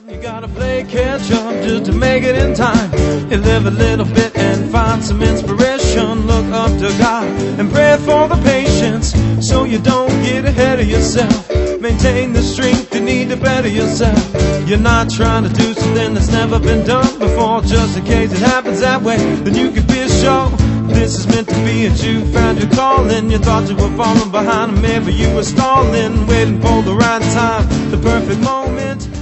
You gotta play catch up just to make it in time. You live a little bit and find some inspiration. Look up to God and pray for the patience, so you don't get ahead of yourself. Maintain the strength you need to better yourself. You're not trying to do something that's never been done before, just in case it happens that way, then you can be sure this is meant to be. And you found your calling. You thought you were falling behind, and maybe you were stalling, waiting for the right time, the perfect moment.